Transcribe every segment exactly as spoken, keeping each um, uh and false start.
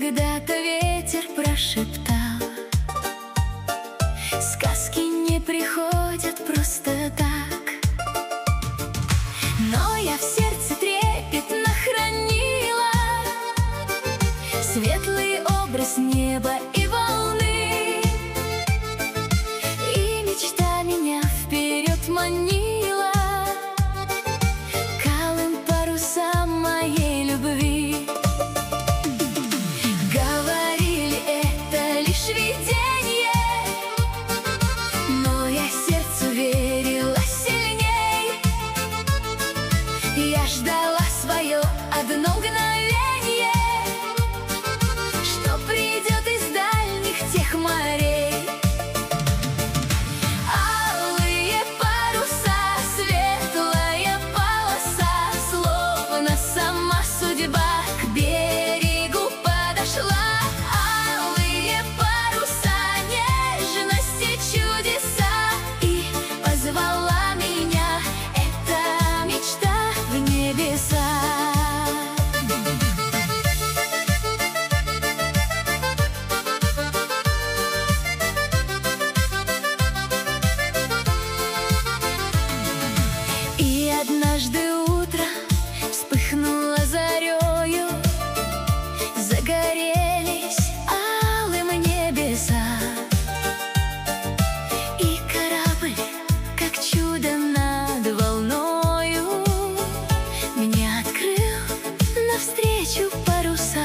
когда-то ветер прошептал: сказки не приходят просто так. Но я в сердце трепетно хранила светлый образ неба и волны, и мечта меня вперед манила к алым парусам моей любви. Говорили, это лишь видение, но я сердцу верила сильней. Я ждала свое одно мгновение, что придет из дальних тех морей. Алые паруса, светлая полоса, словно сама судьба к берегу подошла. Алые паруса, нежности, чудеса, и позвала меня эта мечта в небеса. И однажды утром вспыхнула зарею, загорелись алым небеса, и корабль, как чудо над волною, мне открыл навстречу паруса.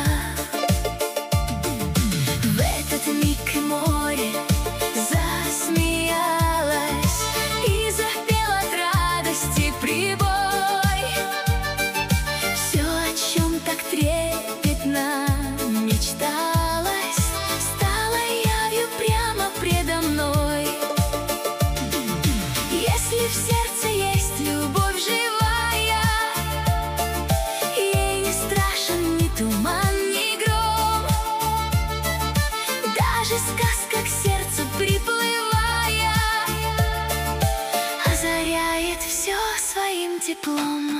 В этот миг море засмеялось и запел от радости прибой. Все, о чем так трепетно мечталось, стало явью прямо предо мной. Если в сердце есть любовь живая, ей не страшен ни туман, ни гром. Даже сказка к сердцу приплывая озаряет все своим теплом.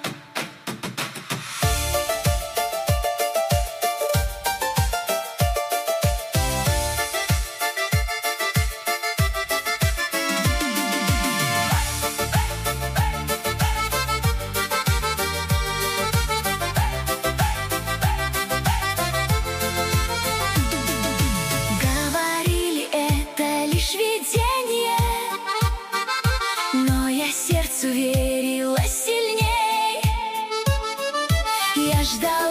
Говорили, это лишь видение, но я сердцу верила сильней. Я ждала